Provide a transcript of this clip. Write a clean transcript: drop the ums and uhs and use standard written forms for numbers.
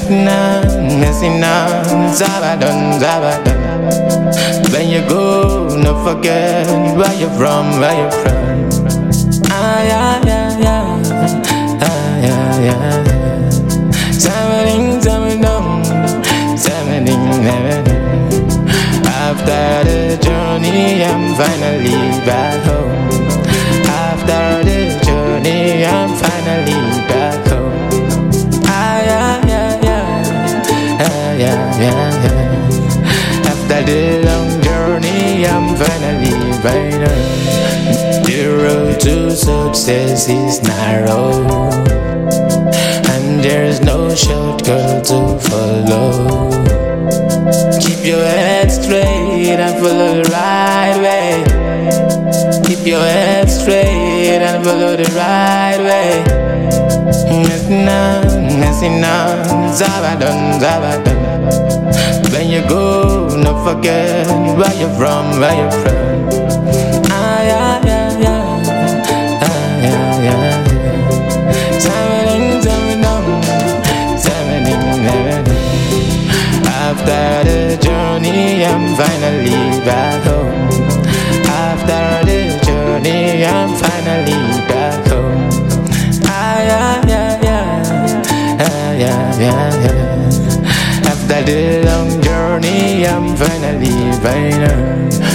messing up, Zabadan, Zabadan. When you go, no forget where you're from, where you're from. Ah, yeah, yeah, yeah. Ah, yeah, yeah. Summoning, summoning. After the journey, I'm finally back home. After the journey, I'm finally back home. Ah, yeah, yeah, yeah. Ah, yeah, yeah, yeah. After the long journey, I'm finally back home. The road to success is narrow, and there's no shortcut to follow. Keep your head straight and follow the right way. Keep your head straight and follow the right way. Messing up, Zabadan, Zabadan. When you go, no forget where you're from, where you're from. Ah, yeah, yeah, yeah. Ah, yeah, yeah. After the journey, I'm finally back home. After the journey, I'm finally back home. Ah, yeah, yeah, yeah. Ah, yeah, yeah, yeah. After the long journey, I'm finally back home.